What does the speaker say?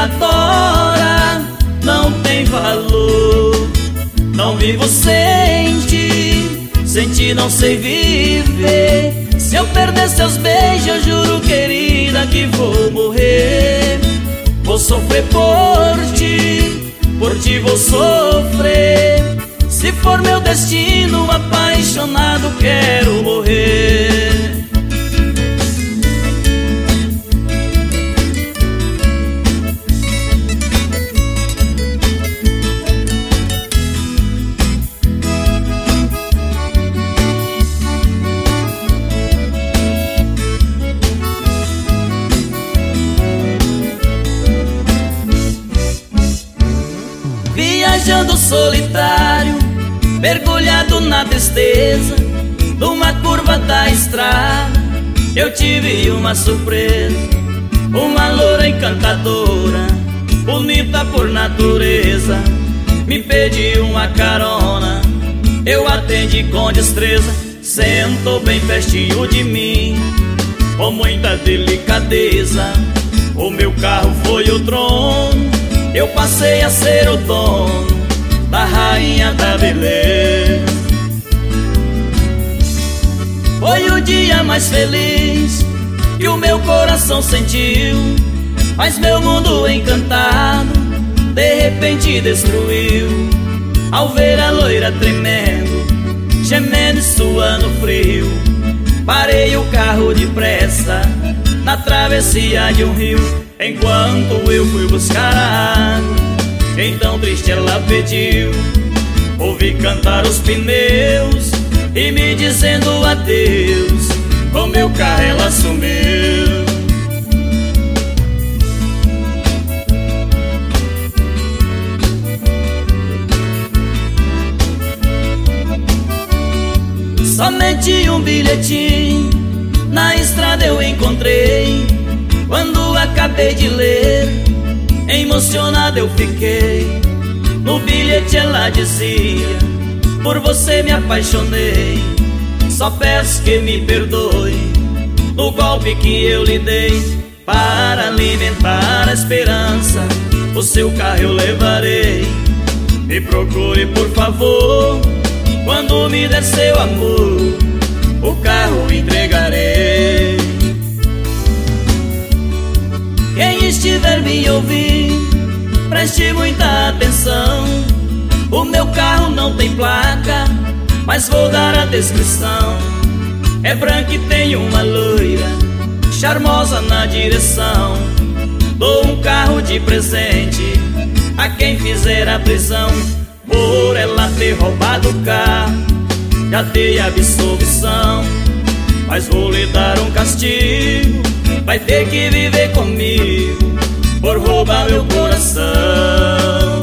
adora não tem valor. Não vivo sem ti, sem ti não sei viver. Se eu perder seus beijos, eu juro, querida, que vou morrer. Vou sofrer por ti vou sofrer. Se for meu destino, apaixonado quero morrer. Viajando solitário, mergulhado na tristeza, numa curva da estrada, eu tive uma surpresa. Uma loura encantadora, bonita por natureza, me pediu uma carona, eu atendi com destreza. Sentou bem pertinho de mim, com muita delicadeza. O meu carro foi o trono, eu passei a ser o dono da rainha da beleza. Foi o dia mais feliz que o meu coração sentiu, mas meu mundo encantado de repente destruiu. Ao ver a loira tremendo, gemendo e suando frio, parei o carro depressa na travessia de um rio. Enquanto eu fui buscar a água, então triste ela pediu. Ouvi cantar os pneus e me dizendo adeus. Com meu carro ela sumiu. Somente um bilhetinho na estrada eu encontrei. Quando acabei de ler, emocionado eu fiquei. No bilhete ela dizia: por você me apaixonei, só peço que me perdoe no golpe que eu lhe dei. Para alimentar a esperança, o seu carro eu levarei. Me procure por favor, quando me der seu amor, o carro entregarei. Quem estiver me ouvindo, preste muita atenção. O meu carro não tem placa, mas vou dar a descrição. É branco e tem uma loira charmosa na direção. Dou um carro de presente a quem fizer a prisão. Por ela ter roubado o carro, já dei absolvição, mas vou lhe dar um castigo. Vai ter que viver comigo por roubar meu coração.